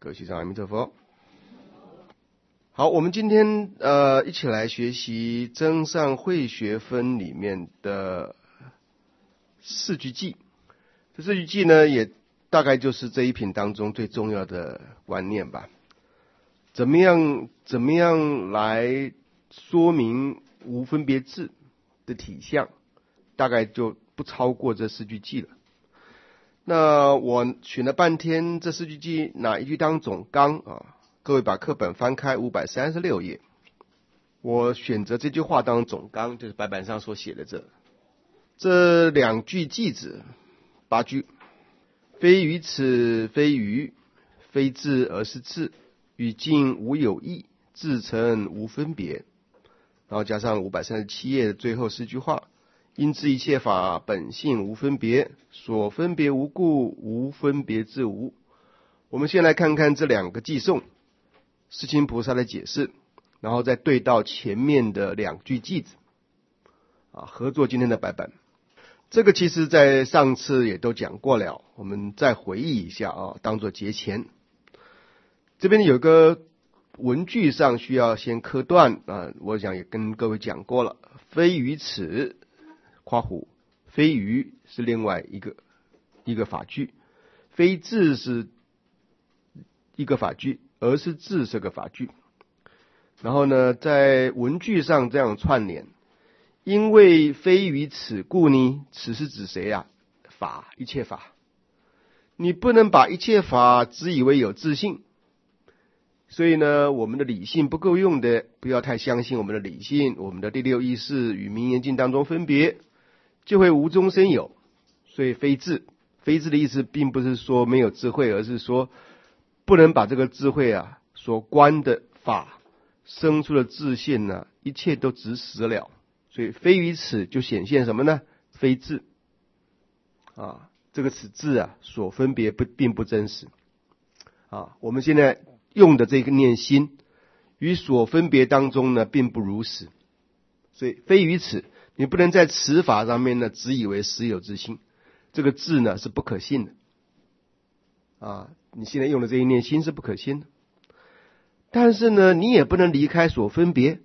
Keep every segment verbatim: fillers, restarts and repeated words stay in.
各位学长，阿弥陀佛。好，我们今天呃一起来学习增上慧学分里面的四句偈。这四句偈呢，也大概就是这一品当中最重要的观念吧。怎么样怎么样来说明无分别智的体相，大概就不超过这四句偈了。那我选了半天，这四句偈哪一句当总纲啊？各位把课本翻开五百三十六页，我选择这句话当总纲，就是白板上所写的这这两句偈子，八句：非于此，非于，非智而是智，与境无有异，自成无分别。然后加上五百三十七页的最后四句话：因知一切法本性无分别，所分别无故，无分别自无。我们先来看看这两个偈颂，世亲菩萨的解释，然后再对到前面的两句偈子，啊，合作今天的白板。这个其实在上次也都讲过了，我们再回忆一下啊，当作节前。这边有个文句上需要先刻断啊，我想也跟各位讲过了，非于此。括弧非于是另外一个一个法句，非智是一个法句，而是智是个法句。然后呢，在文句上这样串联，因为非于此故呢，此是指谁啊？法，一切法。你不能把一切法只以为有自性，所以呢，我们的理性不够用的，不要太相信我们的理性，我们的第六意识与名言境当中分别，就会无中生有。所以非智，非智的意思并不是说没有智慧，而是说不能把这个智慧啊所观的法生出的自性呢，一切都直实了。所以非于此就显现什么呢？非智啊，这个此智啊所分别不并不真实啊。我们现在用的这个念心与所分别当中呢并不如实，所以非于此，你不能在此法上面呢只以为实有之心，这个智呢是不可信的啊。你现在用的这一念心是不可信的，但是呢你也不能离开所分别，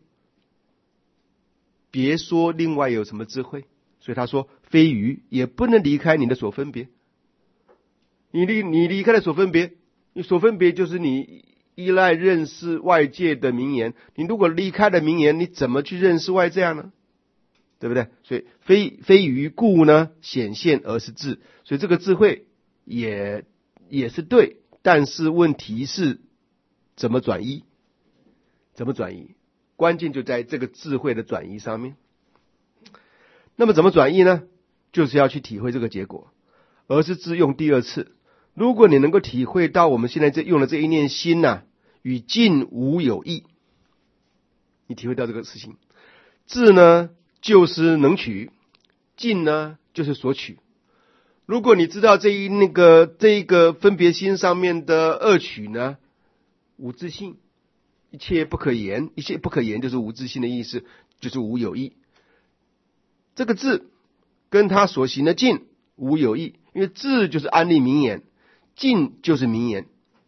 别说另外有什么智慧。所以他说非于，也不能离开你的所分别。你离你离开了所分别，你所分别就是你依赖认识外界的名言，你如果离开了名言，你怎么去认识外在呢？对不对？所以非非于故呢显现而是智，所以这个智慧也也是对，但是问题是怎么转移？怎么转移？关键就在这个智慧的转移上面。那么怎么转移呢？就是要去体会这个结果，而是智用第二次。如果你能够体会到我们现在这用的这一念心啊，与境无有异，你体会到这个事情，智呢就是能取，境呢就是所取。如果你知道这一那个这一个分别心上面的二取呢，无自性，一切不可言，一切不可言就是无自性的意思，就是无有异。这个智跟他所行的境无有异，因为智就是安立名言，境就是名言，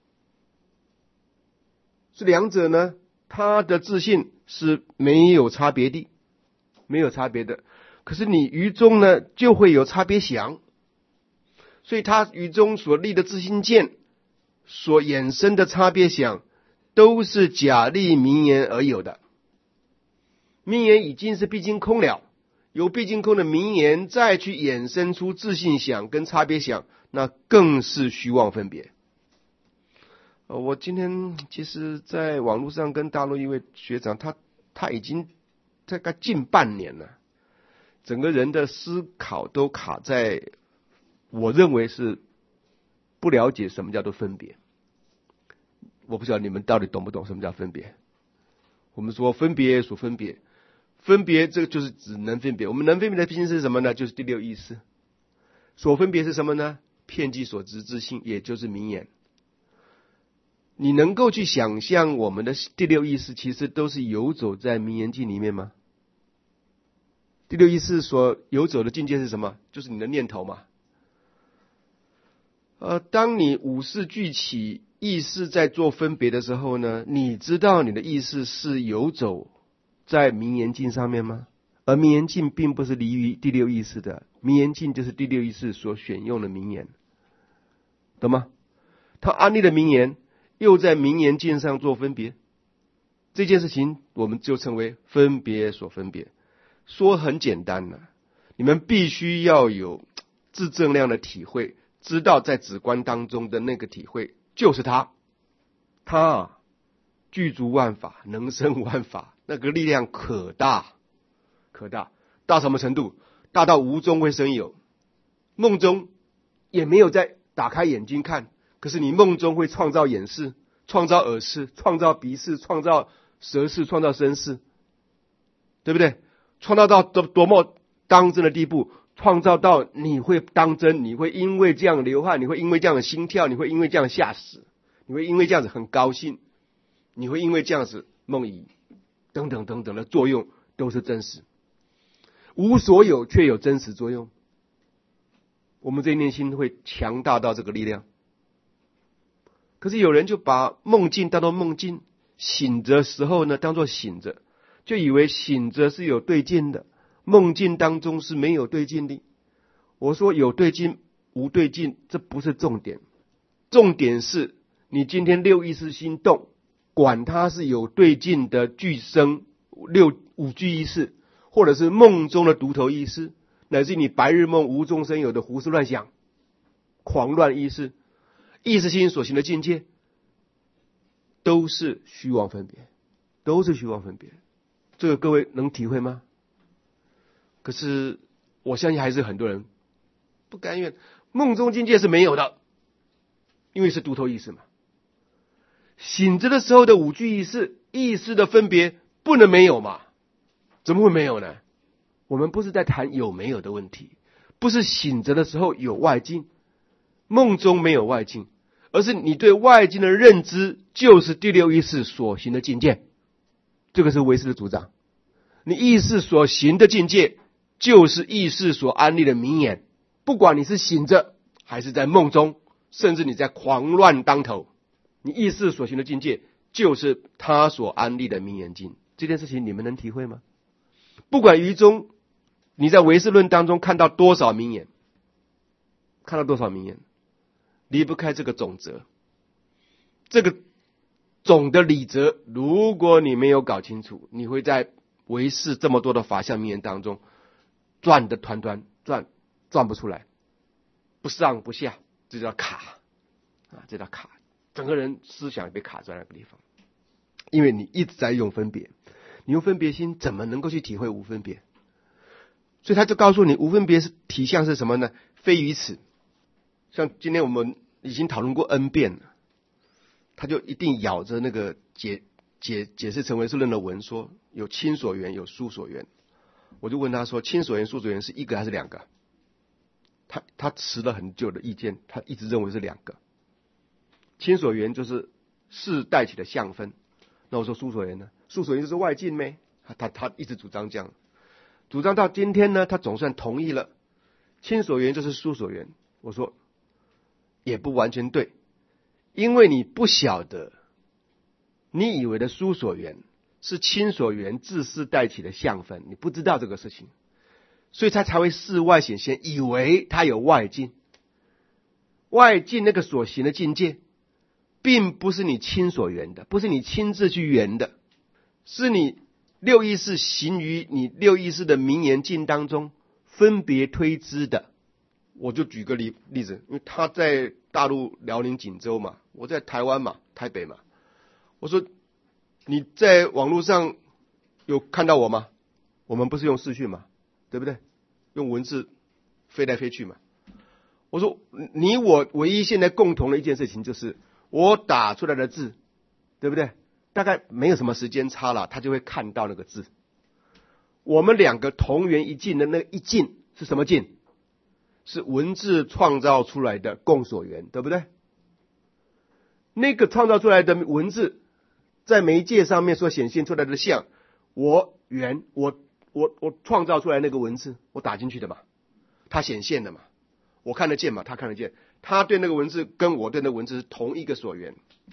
是两者呢，他的自性是没有差别的，没有差别的。可是你于中呢，就会有差别想，所以他于中所立的自性见，所衍生的差别想，都是假立名言而有的。名言已经是毕竟空了，由毕竟空的名言再去衍生出自性想跟差别想，那更是虚妄分别。呃，我今天其实在网络上跟大陆一位学长，他他已经大概近半年了，整个人的思考都卡在，我认为是不了解什么叫做分别。我不晓得你们到底懂不懂什么叫分别。我们说分别所分别，分别这个就是指能分别，我们能分别的心是什么呢？就是第六意识。所分别是什么呢？遍计所知自性，也就是名言。你能够去想象我们的第六意识其实都是游走在名言境里面吗？第六意识所游走的境界是什么？就是你的念头嘛。呃，当你五识俱起， 意识在做分别的时候呢，你知道你的意识是游走在名言境上面吗？而名言境并不是离于第六意识的，名言境就是第六意识所选用的名言，懂吗？他安立的名言又在名言境上做分别，这件事情我们就称为分别所分别。说很简单了、啊，你们必须要有自证量的体会，知道在止观当中的那个体会就是他，他啊具足万法，能生万法，那个力量可大可大，大什么程度？大到无中会生有，梦中也没有在打开眼睛看，可是你梦中会创造眼视，创造耳视，创造鼻视，创造舌视，创造身视，对不对？创造到多多么当真的地步，创造到你会当真，你会因为这样流汗，你会因为这样的心跳，你会因为这样吓死，你会因为这样子很高兴，你会因为这样子梦遗等等等等的作用都是真实，无所有却有真实作用。我们这一念心会强大到这个力量。可是有人就把梦境当作梦境，醒着时候呢当作醒着，就以为醒着是有对境的，梦境当中是没有对境的。我说有对境无对境，这不是重点，重点是你今天六意识心动，管它是有对境的具生六五具意识，或者是梦中的独头意识，乃至于你白日梦无中生有的胡思乱想狂乱意识，意识心所行的境界都是虚妄分别，都是虚妄分别。这个各位能体会吗？可是我相信还是很多人不甘愿，梦中境界是没有的，因为是独头意识嘛。醒着的时候的五具意识，意识的分别不能没有嘛？怎么会没有呢？我们不是在谈有没有的问题，不是醒着的时候有外境，梦中没有外境，而是你对外境的认知就是第六意识所行的境界。这个是唯识的主张，你意识所行的境界就是意识所安立的名言，不管你是醒着还是在梦中，甚至你在狂乱当头，你意识所行的境界就是他所安立的名言境。这件事情你们能体会吗？不管于中你在唯识论当中看到多少名言，看到多少名言，离不开这个总则，这个总的理则，如果你没有搞清楚，你会在唯识这么多的法相名言当中转的团团转，转不出来，不上不下，这叫卡啊，这叫卡，整个人思想被卡在那个地方，因为你一直在用分别，你用分别心怎么能够去体会无分别？所以他就告诉你，无分别是体相是什么呢？非于此。像今天我们已经讨论过 N 遍了，他就一定咬着那个解解解释成唯识论的文说，有亲所缘，有疏所缘。我就问他说，亲所缘、疏所缘是一个还是两个？他他持了很久的意见，他一直认为是两个。亲所缘就是事带起的相分，那我说疏所缘呢？疏所缘就是外境咩？他他他一直主张这样，主张到今天呢，他总算同意了，亲所缘就是疏所缘。我说也不完全对，因为你不晓得，你以为的疏所缘是亲所缘自私带起的相分，你不知道这个事情，所以他才会事外显现，以为他有外境。外境那个所行的境界并不是你亲所缘的，不是你亲自去缘的，是你六意识行于你六意识的名言境当中分别推知的。我就举个例例子，因为他在大陆辽宁锦州嘛，我在台湾嘛，台北嘛。我说你在网络上有看到我吗？我们不是用视讯嘛，对不对？用文字飞来飞去嘛。我说你我唯一现在共同的一件事情就是我打出来的字，对不对？大概没有什么时间差了，他就会看到那个字。我们两个同源一境的那一境是什么境？是文字创造出来的共所缘，对不对？那个创造出来的文字在媒介上面所显现出来的像，我缘我我我创造出来那个文字，我打进去的嘛，它显现的嘛，我看得见嘛，他看得见，他对那个文字跟我对那个文字是同一个所缘，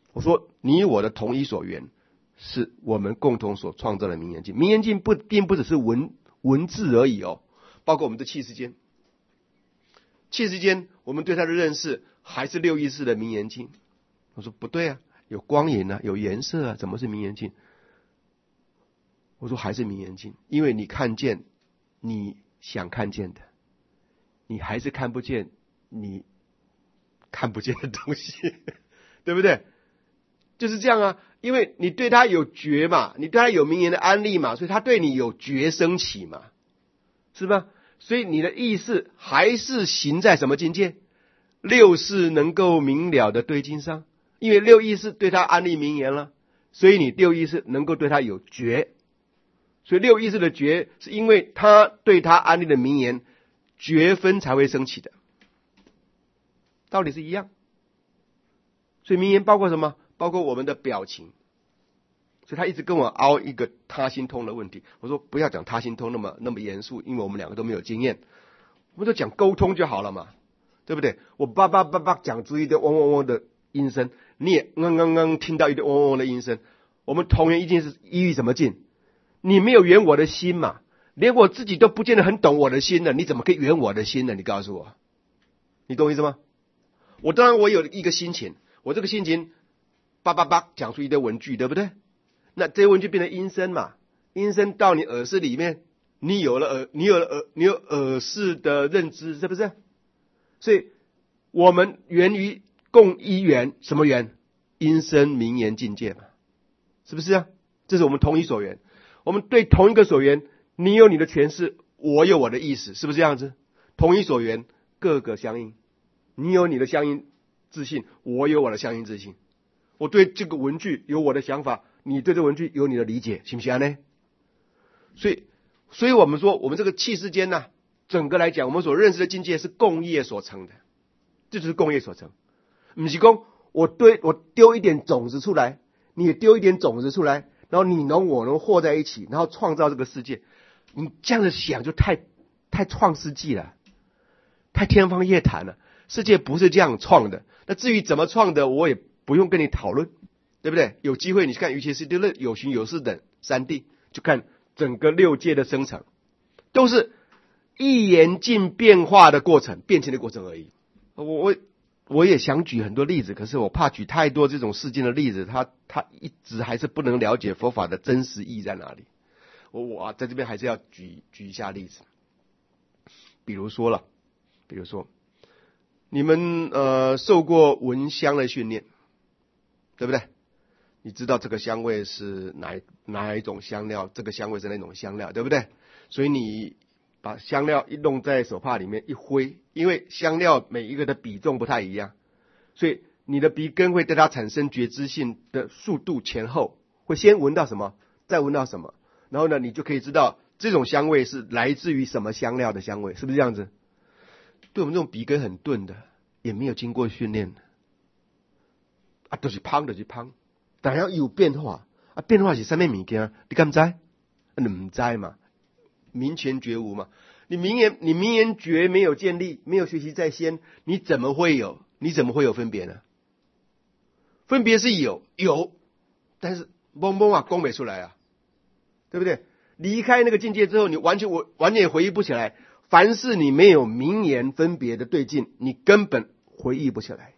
我说你我的同一所缘，是我们共同所创造的名言境。名言境不并不只是文文字而已哦，包括我们的气世间。气世间我们对它的认识还是六意识的名言境。我说不对啊，有光影啊，有颜色啊，怎么是名言境？我说还是名言境，因为你看见你想看见的，你还是看不见你看不见的东西，对不对？就是这样啊，因为你对他有觉嘛，你对他有名言的安利嘛，所以他对你有觉升起嘛，是吧？所以你的意识还是行在什么境界？六识能够明了的对境上，因为六意识对他安利名言了，所以你六意识能够对他有觉，所以六意识的觉是因为他对他安利的名言觉分才会升起的，道理是一样。所以名言包括什么？包括我们的表情。所以他一直跟我凹一个他心通的问题，我说不要讲他心通那么那么严肃，因为我们两个都没有经验，我们就讲沟通就好了嘛，对不对？我叭叭叭叭讲出一堆嗡嗡嗡的音声，你也刚刚刚听到一堆嗡嗡嗡的音声，我们同源一境是依于什么境？你没有圆我的心嘛，连我自己都不见得很懂我的心了，你怎么可以圆我的心呢？你告诉我，你懂我意思吗？我当然我有一个心情，我这个心情叭叭叭讲出一堆文句，对不对？那这些文句变成音声嘛，音声到你耳识里面，你有了耳，你有了耳，你有耳识的认知，是不是？所以我们源于共一缘，什么缘？音声名言境界嘛，是不是啊？这是我们同一所缘，我们对同一个所缘，你有你的诠释，我有我的意思，是不是这样子？同一所缘，各个相应，你有你的相应自信，我有我的相应自信，我对这个文句有我的想法，你对这文句有你的理解，行不行呢？所以，所以我们说，我们这个气世间呢、啊，整个来讲，我们所认识的境界是共业所成的，这就是共业所成。不是说我对我丢一点种子出来，你也丢一点种子出来，然后你侬我侬和在一起，然后创造这个世界。你这样子想就太太创世纪了，太天方夜谭了。世界不是这样创的。那至于怎么创的，我也不用跟你讨论。对不对？有机会你去看瑜伽师地论、有形有事等三谛，就看整个六界的生成，都是一言尽变化的过程，变迁的过程而已。我我我也想举很多例子，可是我怕举太多这种世间的例子，他他一直还是不能了解佛法的真实意义在哪里。我我在这边还是要举举一下例子，比如说了，比如说你们呃受过闻香的训练，对不对？你知道这个香味是哪哪一种香料，这个香味是哪种香料，对不对？所以你把香料一弄在手帕里面一挥，因为香料每一个的比重不太一样，所以你的鼻根会对它产生觉知性的速度前后，会先闻到什么，再闻到什么，然后呢，你就可以知道这种香味是来自于什么香料的香味，是不是这样子？对我们这种鼻根很钝的，也没有经过训练的，啊，都是胖就是胖。但要有变化啊，变化是什么物件？你敢知？啊，你唔知嘛？明前觉无嘛？你明言你明言觉没有建立，没有学习在先，你怎么会有？你怎么会有分别呢？分别是有有，但是懵懵啊，讲不出来啊，对不对？离开那个境界之后，你完全我完全也回忆不起来。凡是你没有明言分别的对境，你根本回忆不起来，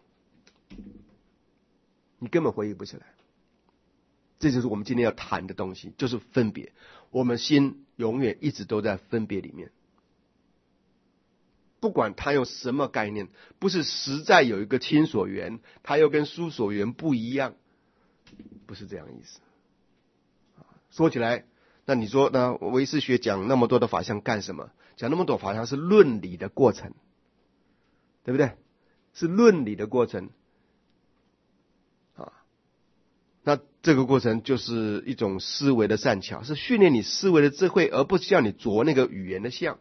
你根本回忆不起来。这就是我们今天要谈的东西，就是分别。我们心永远一直都在分别里面，不管他用什么概念，不是实在有一个亲所缘，他又跟疏所缘不一样，不是这样意思。说起来，那你说呢？唯识学讲那么多的法相干什么？讲那么多法相是论理的过程，对不对？是论理的过程。那这个过程就是一种思维的善巧，是训练你思维的智慧，而不是叫你着那个语言的相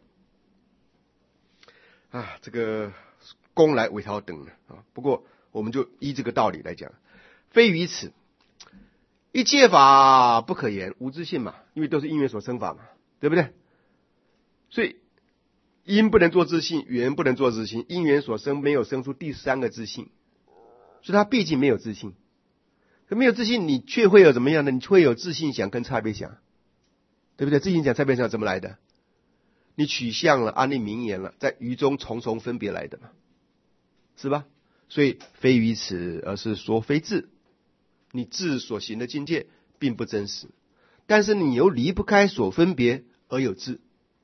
啊。这个功来为头等啊。不过我们就依这个道理来讲，非于此，一切法不可言，无自性嘛，因为都是因缘所生法嘛，对不对？所以因不能做自性，缘不能做自性，因缘所生没有生出第三个自性，所以它毕竟没有自性。 可没有自信，你却会有怎么样呢？你会有自信想跟差别想，对不对？自信想差别想怎么来的？你取向了，安利名言了，在于中重重分别来的嘛，是吧？所以非于此，而是说非智。你智所行的境界并不真实，但是你又离不开所分别而有智。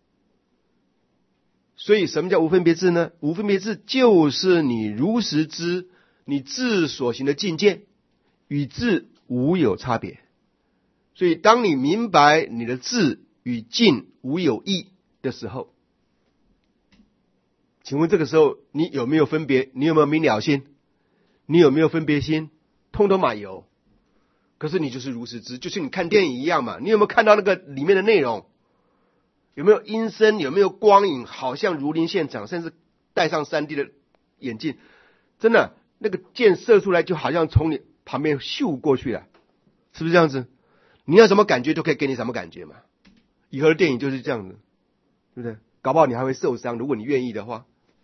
所以什么叫无分别智呢？无分别智就是你如实知你智所行的境界与智无有差别。所以当你明白你的智与境无有异的时候，请问这个时候你有没有分别？你有没有明了心？你有没有分别心？通通满有。可是你就是如实知，就是你看电影一样嘛，你有没有看到那个里面的内容？有没有音声？有没有光影？好像如临现场，甚至戴上 三 D 的眼镜，真的那个箭射出来就好像从你旁边咻过去了，是不是这样子？你要什么感觉都可以给你什么感觉嘛。以后的电影就是这样子，对不对？搞不好你还会受伤，如果你愿意的话。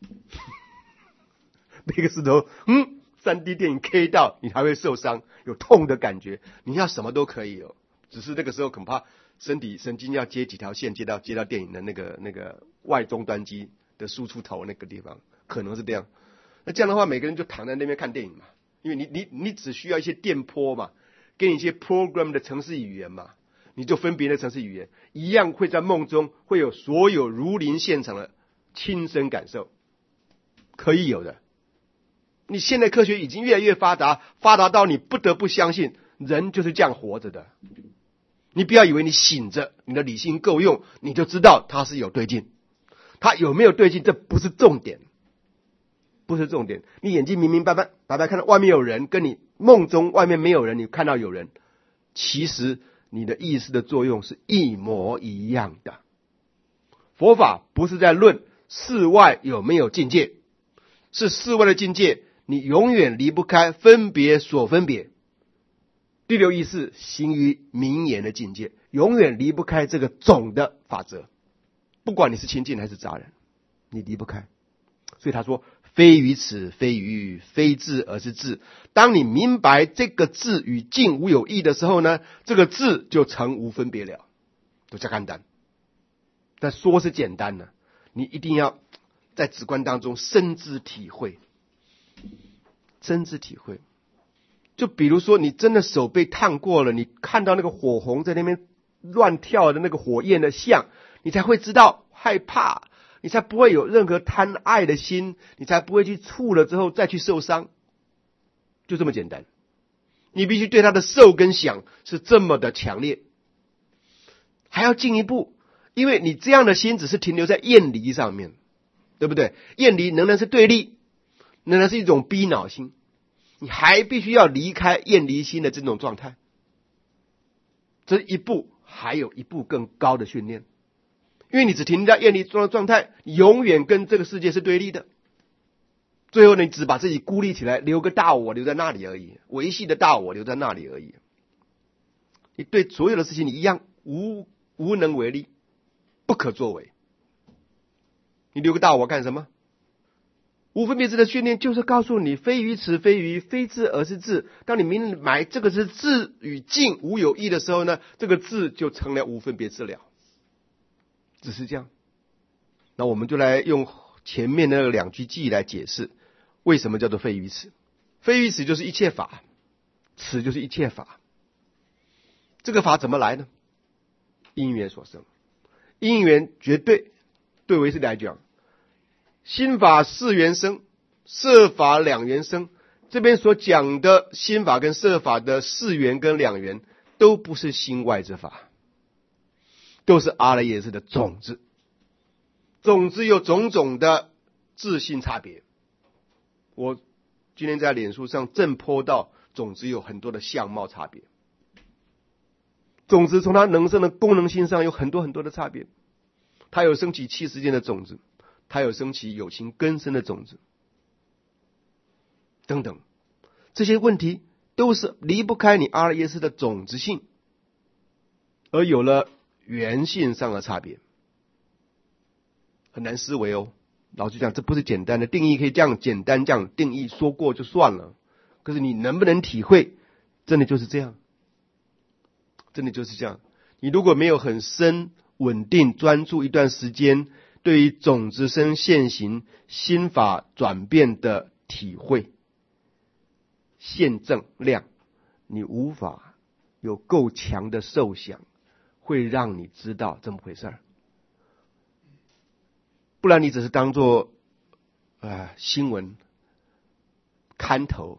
那个石头，嗯 ，三 D 电影 K 到你还会受伤，有痛的感觉。你要什么都可以哦，只是那个时候恐怕身体神经要接几条线，接到接到电影的那个那个外终端机的输出头那个地方，可能是这样。那这样的话，每个人就躺在那边看电影嘛，因为你你你只需要一些电波嘛，给你一些 program 的程式语言嘛，你就分别的程式语言，一样会在梦中会有所有如临现场的亲身感受，可以有的。你现在科学已经越来越发达，发达到你不得不相信人就是这样活着的。你不要以为你醒着，你的理性够用，你就知道它是有对劲。它有没有对劲，这不是重点，不是重点。你眼睛明明白白白白看到外面有人，跟你梦中外面没有人，你看到有人，其实你的意识的作用是一模一样的。佛法不是在论世外有没有境界，是世外的境界你永远离不开分别所分别。第六意识行于名言的境界，永远离不开这个总的法则。不管你是清净还是杂人，你离不开。所以他说非于此，非于非智，而是智。当你明白这个智与境无有异的时候呢，这个智就成无分别了，都叫简单。但说是简单呢，你一定要在直观当中深知体会，深知体会。就比如说你真的手被烫过了，你看到那个火红在那边乱跳的那个火焰的像，你才会知道害怕，你才不会有任何贪爱的心，你才不会去触了之后再去受伤，就这么简单。你必须对他的受跟想是这么的强烈，还要进一步，因为你这样的心只是停留在厌离上面，对不对？厌离仍然是对立，仍然是一种逼恼心，你还必须要离开厌离心的这种状态。这一步还有一步更高的训练，因为你只停留在厌离中的状态，你永远跟这个世界是对立的。最后你只把自己孤立起来，留个大我留在那里而已，维系的大我留在那里而已。你对所有的事情你一样无无能为力，不可作为。你留个大我干什么？无分别智的训练就是告诉你，非于此，非于非智，而是智。当你明白这个是智与境无有异的时候呢，这个智就成了无分别智了。只是这样。那我们就来用前面那两句偈来解释，为什么叫做非于此。非于此就是一切法，此就是一切法。这个法怎么来呢？因缘所生。因缘绝对，对唯识来讲，心法四缘生，色法两缘生。这边所讲的心法跟色法的四缘跟两缘，都不是心外之法，都是阿赖耶识的种子。种子有种种的自性差别。我今天在脸书上正po到种子有很多的相貌差别。种子从它能生的功能性上有很多很多的差别。它有升起七十间的种子，它有升起有情根生的种子，等等，这些问题都是离不开你阿赖耶识的种子性，而有了缘性上的差别，很难思维哦。老实讲，这不是简单的定义，可以这样简单这样定义说过就算了。可是你能不能体会真的就是这样，真的就是这样。你如果没有很深、稳定、专注一段时间，对于种子生现行心法转变的体会、现证量，你无法有够强的受想，会让你知道这么回事儿。不然你只是当作呃新闻看头，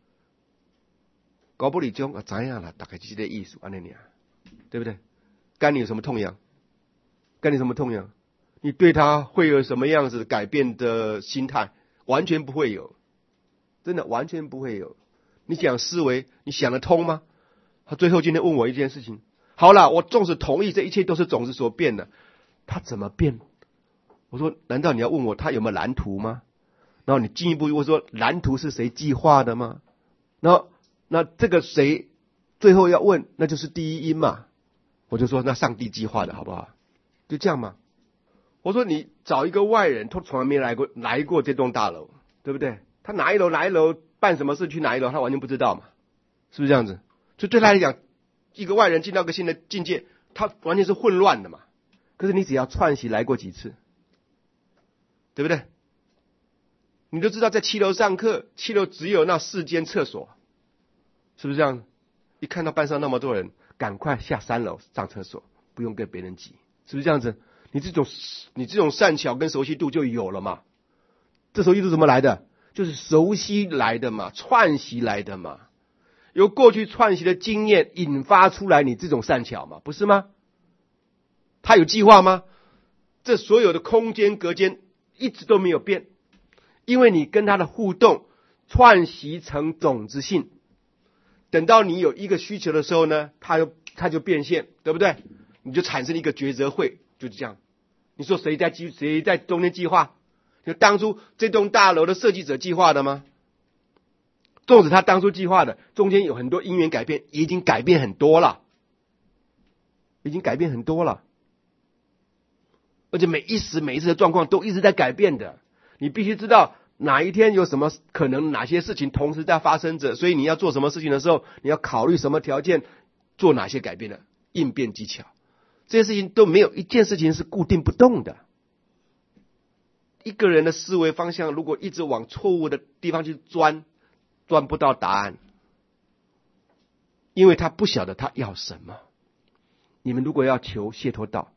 搞不理中啊，怎样了？大概就是这个意思，安尼尔，对不对？干你有什么痛痒？干你什么痛痒？你对他会有什么样子改变的心态？完全不会有，真的完全不会有。你讲思维，你想得通吗？他最后今天问我一件事情，好了，我纵使同意这一切都是种子所变的，他怎么变？我说，难道你要问我他有没有蓝图吗？然后你进一步问说，蓝图是谁计划的吗？然后那这个谁最后要问，那就是第一因嘛。我就说，那上帝计划的好不好？就这样嘛。我说你找一个外人，他从来没来过来过这栋大楼，对不对？他哪一楼哪一楼办什么事去哪一楼，他完全不知道嘛，是不是这样子？就对他来讲，一个外人进到一个新的境界，他完全是混乱的嘛。可是你只要串习来过几次，对不对？你就知道在七楼上课，七楼只有那四间厕所，是不是这样？一看到班上那么多人，赶快下三楼上厕所，不用跟别人挤，是不是这样子？你这种你这种善巧跟熟悉度就有了嘛。这熟悉度怎么来的？就是熟悉来的嘛，串习来的嘛，由过去串习的经验引发出来你这种善巧嘛，不是吗？他有计划吗？这所有的空间隔间一直都没有变，因为你跟他的互动串习成种子性，等到你有一个需求的时候呢，他就他就变现，对不对？你就产生一个抉择会，就是这样。你说谁在计谁在中间计划？就当初这栋大楼的设计者计划的吗？纵使他当初计划的，中间有很多因缘改变，已经改变很多了，已经改变很多了，而且每一时每一次的状况都一直在改变的。你必须知道哪一天有什么可能，哪些事情同时在发生着，所以你要做什么事情的时候，你要考虑什么条件，做哪些改变的应变技巧。这些事情都没有一件事情是固定不动的。一个人的思维方向如果一直往错误的地方去钻，钻不到答案，因为他不晓得他要什么。你们如果要求解脱道，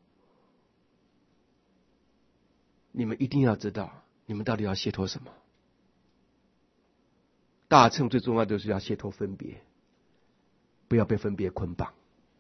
你们一定要知道你们到底要解脱什么。大乘最重要的就是要解脱分别，不要被分别捆绑。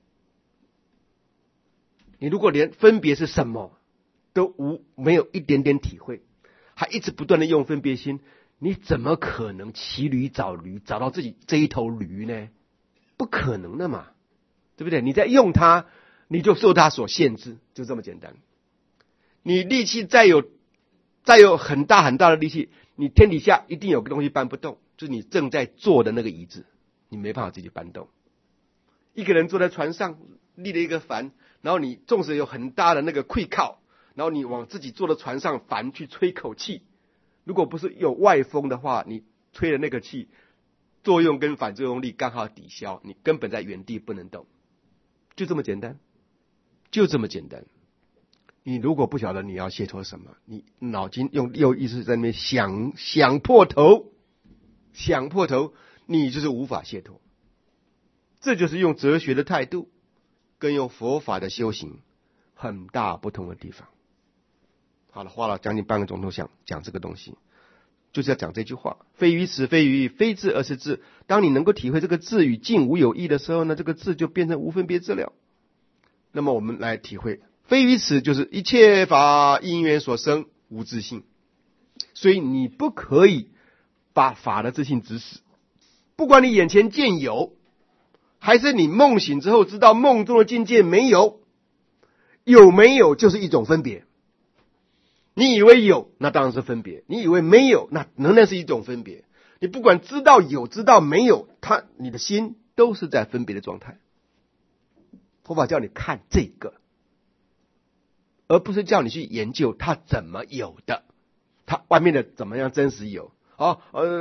你如果连分别是什么都无没有一点点体会，还一直不断的用分别心，你怎么可能骑驴找驴，找到自己这一头驴呢？不可能的嘛，对不对？你在用它，你就受它所限制，就这么简单。你力气再有再有很大很大的力气，你天底下一定有个东西搬不动，就是你正在坐的那个椅子，你没办法自己搬动。一个人坐在船上立了一个帆，然后你纵使有很大的那个溃靠，然后你往自己坐的船上帆去吹口气，如果不是有外风的话，你吹的那个气作用跟反作用力刚好抵消，你根本在原地不能动，就这么简单，就这么简单。你如果不晓得你要解脱什么，你脑筋用又意识在那边想想破头，想破头，你就是无法解脱。这就是用哲学的态度跟用佛法的修行很大不同的地方。好了，花了将近半个钟头想讲这个东西，就是要讲这句话：非于此，非于非智，而是智。当你能够体会这个智与境无有异的时候呢，这个智就变成无分别智了。那么我们来体会，非于此就是一切法因缘所生，无自性。所以你不可以把法的自性指死，不管你眼前见有，还是你梦醒之后知道梦中的境界没有，有没有就是一种分别。你以为有，那当然是分别；你以为没有，那仍然是一种分别。你不管知道有，知道没有，他你的心都是在分别的状态。佛法叫你看这个，而不是叫你去研究它怎么有的，它外面的怎么样真实有。哦，呃，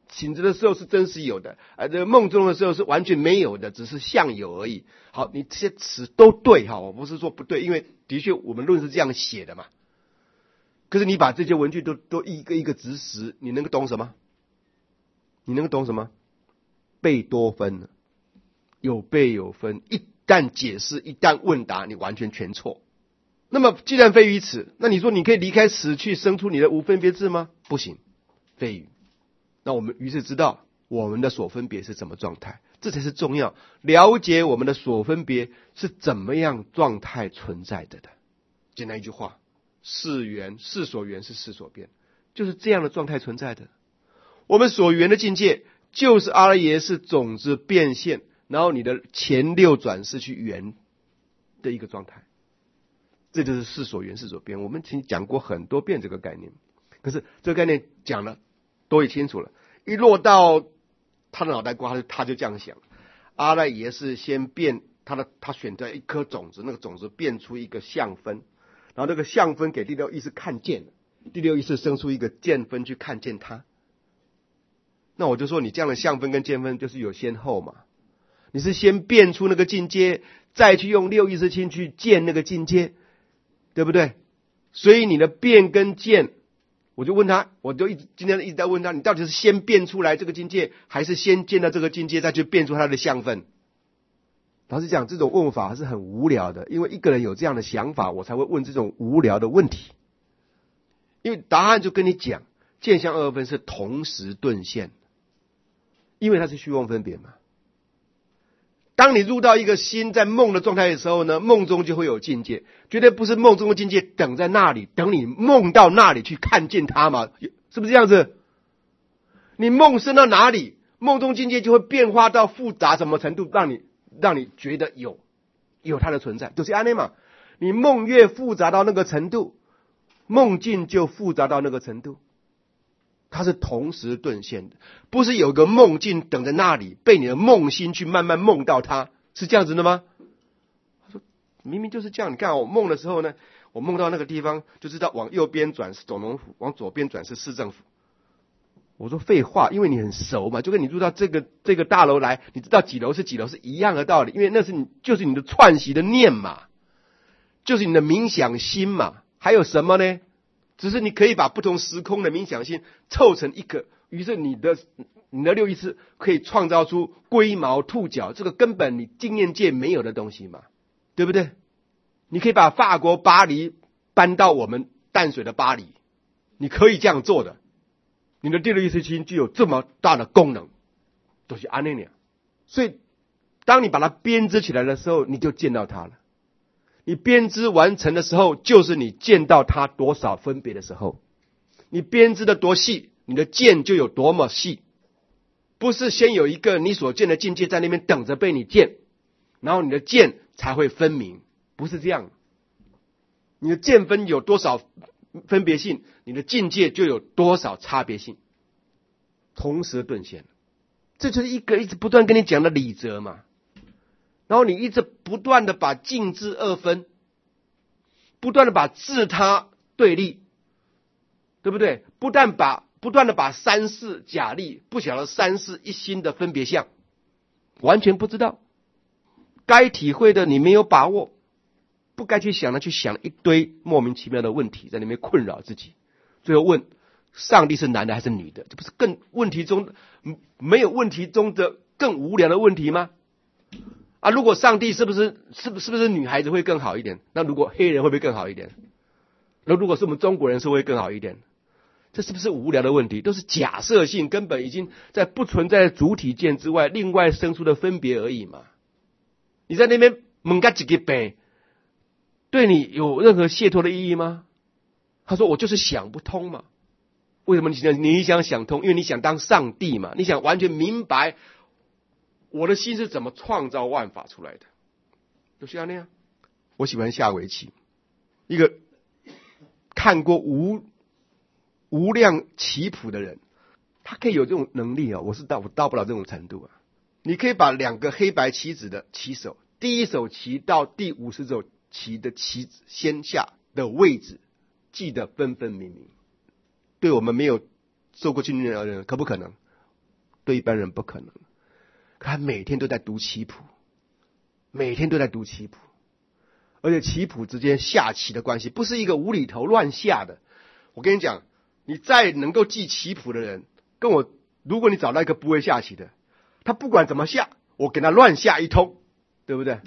醒着的时候是真实有的，而这个梦中的时候是完全没有的，只是像有而已。好，你这些词都对哈，我不是说不对，因为的确我们论是这样写的嘛。可是你把这些文句都都一个一个直识，你能够懂什么？你能够懂什么？贝多芬有贝有分，一旦解释，一旦问答，你完全全错。那么既然非于此，那你说你可以离开此去生出你的无分别智吗？不行，非于。那我们于是知道我们的所分别是什么状态，这才是重要。了解我们的所分别是怎么样状态存在的的。简单一句话，是缘，是所缘，是事所变，就是这样的状态存在的。我们所缘的境界就是阿赖耶识种子变现，然后你的前六转世去缘的一个状态，这就是事所缘，事所变。我们已经讲过很多遍这个概念，可是这个概念讲了都已清楚了，一落到他的脑袋瓜，他就这样想：阿赖耶识先变他的，他选择一颗种子，那个种子变出一个相分，然后那个相分给第六意识看见了，第六意识生出一个见分去看见它。那我就说，你这样的相分跟见分就是有先后嘛？你是先变出那个境界，再去用六意识心去见那个境界，对不对？所以你的变跟见，我就问他，我就一直今天一直在问他，你到底是先变出来这个境界，还是先见到这个境界，再去变出它的相分？老实讲，这种问法是很无聊的，因为一个人有这样的想法，我才会问这种无聊的问题。因为答案就跟你讲，见相二分是同时顿现，因为它是虚妄分别嘛。当你入到一个心在梦的状态的时候呢，梦中就会有境界，绝对不是梦中的境界等在那里，等你梦到那里去看见它嘛，是不是这样子？你梦升到哪里，梦中境界就会变化到复杂什么程度，让你让你觉得有有它的存在，就是安内嘛。你梦越复杂到那个程度，梦境就复杂到那个程度。它是同时顿现的，不是有个梦境等在那里，被你的梦心去慢慢梦到它，是这样子的吗？他说明明就是这样，你看我梦的时候呢，我梦到那个地方就知道往右边转是总统府，往左边转是市政府。我说废话，因为你很熟嘛，就跟你入到这个这个大楼来，你知道几楼是几楼是一样的道理，因为那是你就是你的串习的念嘛，就是你的冥想心嘛，还有什么呢？只是你可以把不同时空的冥想心凑成一个，于是你的你的六意识可以创造出龟毛兔角，这个根本你经验界没有的东西嘛，对不对？你可以把法国巴黎搬到我们淡水的巴黎，你可以这样做的，你的第六意识心具有这么大的功能，都是安内尼。所以当你把它编织起来的时候，你就见到它了。你编织完成的时候，就是你见到它多少分别的时候。你编织的多细，你的见就有多么细。不是先有一个你所见的境界在那边等着被你见，然后你的见才会分明，不是这样。你的见分有多少分别性，你的境界就有多少差别性，同时顿现。这就是一个一直不断跟你讲的理则嘛。然后你一直不断的把静智二分，不断的把自他对立，对不对？不但把不断的把三世假立，不晓得三世一心的分别相，完全不知道。该体会的你没有把握，不该去想的去想一堆莫名其妙的问题，在那边困扰自己。最后问上帝是男的还是女的，这不是更问题中没有问题中的更无聊的问题吗？啊，如果上帝是不是是不是不是女孩子会更好一点？那如果黑人会不会更好一点？那如果是我们中国人是会更好一点？这是不是无聊的问题？都是假设性，根本已经在不存在的主体见之外，另外生出的分别而已嘛。你在那边猛干几个杯，对你有任何解脱的意义吗？他说我就是想不通嘛。为什么你想你想想通？因为你想当上帝嘛，你想完全明白我的心是怎么创造万法出来的，就像那样。我喜欢下围棋，一个看过无无量棋谱的人，他可以有这种能力啊、哦！我是到我到不了这种程度啊。你可以把两个黑白棋子的棋手，第一手棋到第五十手棋的棋子先下的位置记得分分明明。对我们没有受过训练的人，可不可能？ 对一般人不可能。可他每天都在读棋谱，每天都在读棋谱，而且棋谱之间下棋的关系不是一个无厘头乱下的。我跟你讲，你再能够记棋谱的人，跟我，如果你找到一个不会下棋的，他不管怎么下，我给他乱下一通，对不对？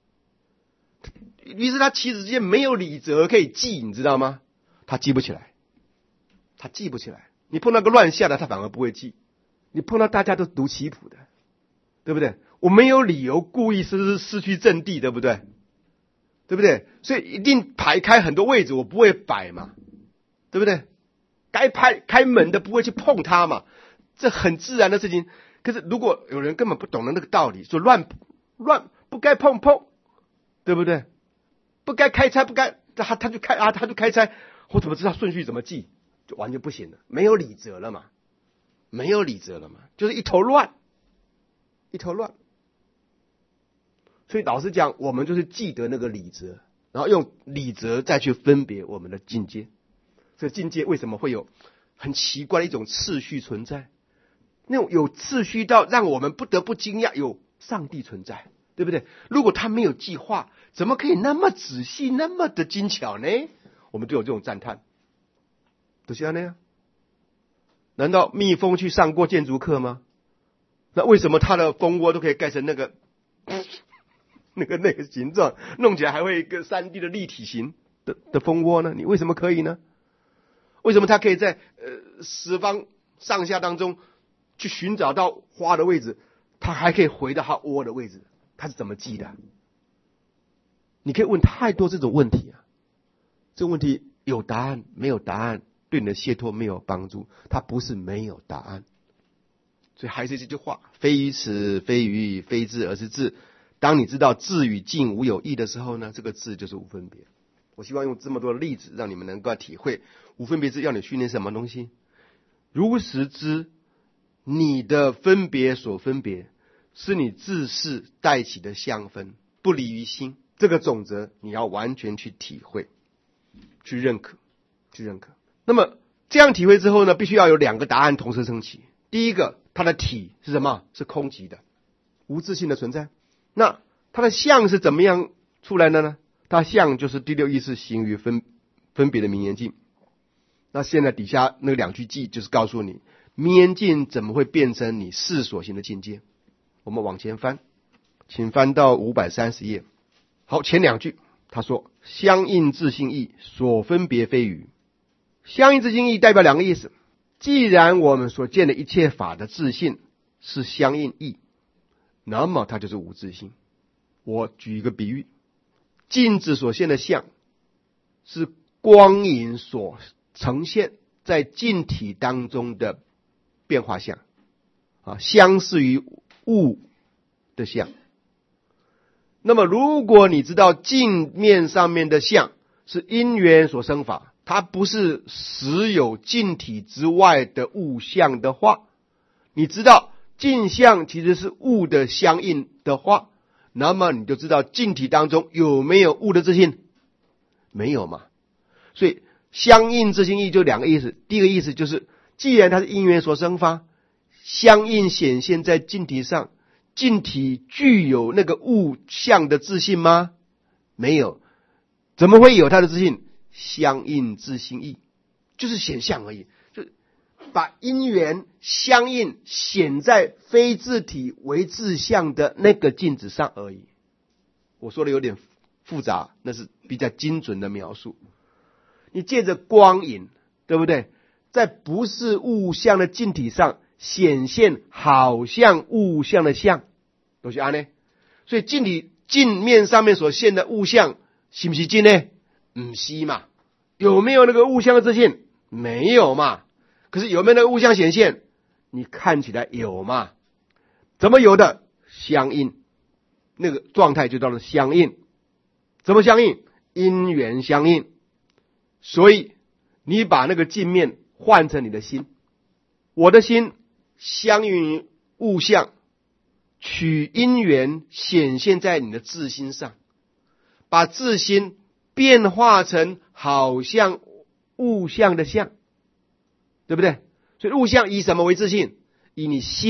于是他棋子之间没有理则可以记，你知道吗？他记不起来，他记不起来。你碰到个乱下的，他反而不会记。你碰到大家都读棋谱的，对不对？我没有理由故意失失去阵地，对不对？对不对？所以一定排开很多位置，我不会摆嘛，对不对？该拍开门的不会去碰它嘛，这很自然的事情。可是如果有人根本不懂得那个道理，说乱乱不该碰碰，对不对？不该开拆不该，他他就开啊，他就开拆，我怎么知道顺序怎么记？就完全不行了，没有理则了嘛，没有理则了嘛，就是一头乱，一头乱。所以老实讲，我们就是记得那个理则，然后用理则再去分别我们的境界。这境界为什么会有很奇怪的一种次序存在？那种有次序到让我们不得不惊讶，有上帝存在，对不对？如果他没有计划，怎么可以那么仔细，那么的精巧呢？我们就有这种赞叹。就像那样，难道蜜蜂去上过建筑课吗？那为什么它的蜂窝都可以盖成那个那个那个形状，弄起来还会一个 三 D 的立体型的的蜂窝呢？你为什么可以呢？为什么它可以在呃十方上下当中去寻找到花的位置，它还可以回到它窝的位置？它是怎么记的？你可以问太多这种问题啊，这个问题有答案没有答案，对你的解脱没有帮助，它不是没有答案。所以还是这句话，非于此非于非智而是智。当你知道智与静无有异的时候呢，这个智就是无分别。我希望用这么多的例子让你们能够体会无分别智要你训练什么东西。如实知你的分别所分别是你自视带起的相分，不离于心，这个总则你要完全去体会，去认可，去认可。那么这样体会之后呢，必须要有两个答案同时升起。第一个，它的体是什么？是空寂的，无自性的存在。那它的相是怎么样出来的呢？它相就是第六意识行于分分别的明言境。那现在底下那两句偈就是告诉你，明言境怎么会变成你事所行的境界。我们往前翻，请翻到五百三十页。好，前两句他说相应自性义，所分别非余。相应自性义代表两个意思。既然我们所见的一切法的自性是相应义，那么它就是无自性。我举一个比喻，镜子所现的相是光影所呈现在镜体当中的变化相啊，相似于物的相。那么如果你知道镜面上面的相是因缘所生法，它不是实有镜体之外的物相的话，你知道镜相其实是物的相应的话，那么你就知道镜体当中有没有物的自性？没有嘛。所以相应自性义就两个意思。第一个意思就是，既然它是因缘所生发，相应显现在镜体上，镜体具有那个物相的自性吗？没有。怎么会有它的自性？相应自性义，就是显相而已，就把因缘相应显在非自体为自相的那个镜子上而已。我说的有点复杂，那是比较精准的描述。你借着光影，对不对，在不是物相的镜体上显现好像物相的相，都是这样呢。所以镜体镜面上面所现的物相是不是镜呢？不是嘛。有没有那个物相的自性？没有嘛。可是有没有那个物相显现？你看起来有嘛。怎么有的？相应，那个状态就叫做相应。怎么相应？因缘相应。所以你把那个镜面换成你的心，我的心相应于物相，取因缘显现在你的自心上，把自心变化成好像物相的相，对不对？所以物相以什么为自性？以你心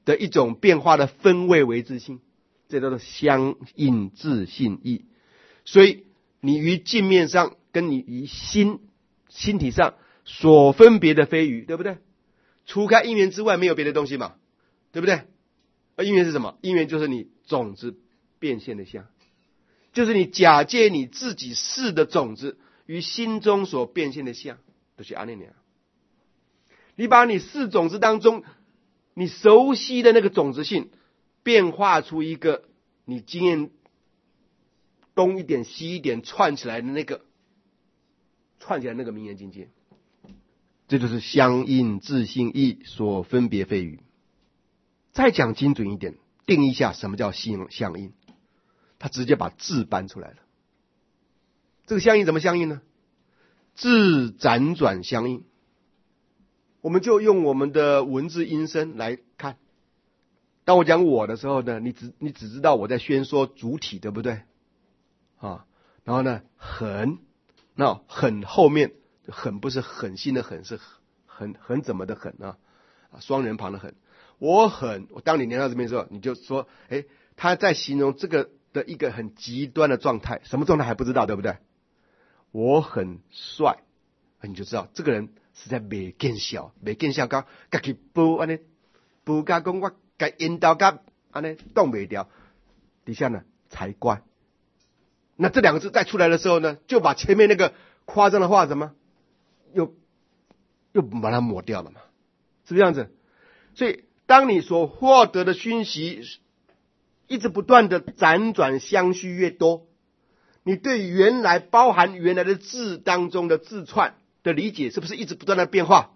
的一种变化的分位为自性，这叫做相应自性义。所以你于镜面上跟你于心心体上所分别的非余，对不对？除开因缘之外没有别的东西嘛，对不对？而因缘是什么？因缘就是你种子变现的相，就是你假借你自己是的种子于心中所变现的相，就是阿念念。你把你是种子当中你熟悉的那个种子性变化出一个你经验东一点西一点串起来的那个串起来那个名言境界，这就是相应自性义所分别非余。再讲精准一点，定义一下什么叫相应，他直接把字搬出来了。这个相应怎么相应呢？字辗转相应。我们就用我们的文字音声来看。当我讲我的时候呢，你只你只知道我在宣说主体，对不对？啊，然后呢，很，那很后面很不是狠心的狠，是很很怎么的狠啊？啊，双人旁的很。我很，我当你念到这边的时候，你就说，哎，他在形容这个的一个很极端的状态，什么状态还不知道，对不对？我很帅，你就知道这个人实在没见笑，没见笑到自己不安尼，不甲讲我该引导甲安尼动不掉，底下呢才怪。那这两个字再出来的时候呢，就把前面那个夸张的话什么，又又把它抹掉了嘛，是不是这样子？所以当你所获得的讯息一直不断的辗转相续越多，你对原来包含原来的字当中的字串的理解是不是一直不断的变化？